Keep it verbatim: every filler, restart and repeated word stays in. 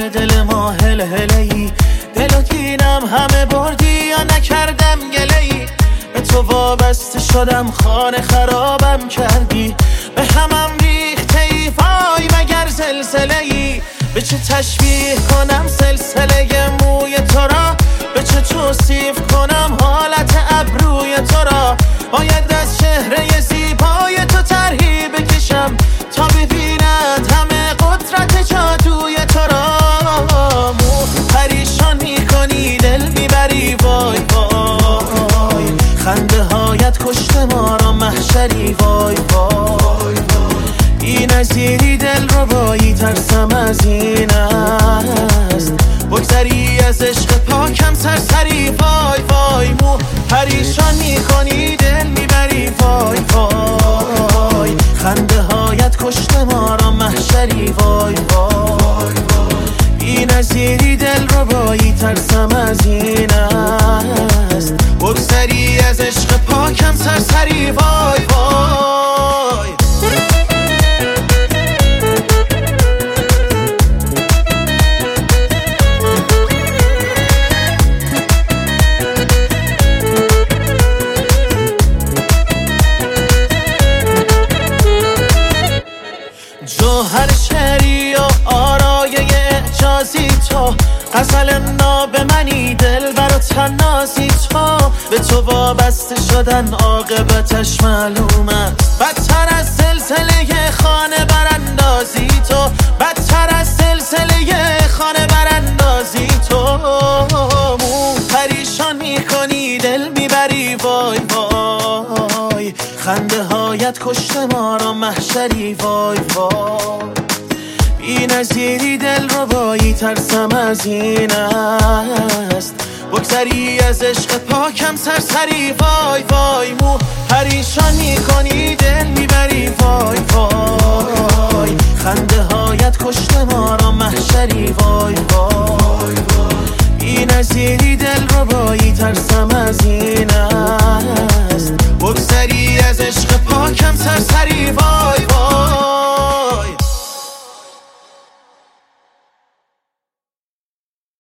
دل ما هل هلی، دلو دینم همه بردی یا نکردم گلی، به تو وابسته شدم خانه خرابم کردی، به همم ریخته ای وای مگر زلزله ای، به چه تشبیه کنم سلسله موی تو را، به چه توصیف کنم حالت ابروی تو را، باید از چهره زیبای تو طرحی بکشم تا ببیند همه قدرت جادوی تو را، مو پریشان میکنی دل میبری وای وای، خنده هایت کشته ما را محشری وای وای، بی نظیری دل رو بایی ترسم از این است، بگذری از عشق پاکم سرسری وای وای، مو پریشان میکنی دل میبری وای وای، خنده هایت کشته ما را محشری وای وای، بی نظیری دل رو بایی ترسم از این است، بگذری از عشق پاکم سرسری وای وای. جوهر شعری و آرایه اعجازی تو، غزل ناب منی دل برا تنازی تو، به تو وابسته شدن عاقبتش معلوم است، بدتر از سلسله خانه براندازی تو، بدتر از سلسله خانه براندازی تو، مو پریشان میکنی دل میبری وای وای، خنده هایت کشته ما را محشری وای وای، بی نظیری دل رو بایی ترسم از این است، بگذری از عشق پاکم سرسری وای وای، مو پریشان میکنی دل میبری وای وای، خنده هایت کشته ما را محشری وای وای، بی نظیری دل رو بایی ترسم از این است، بگذری از عشق پاکم سرسری وای.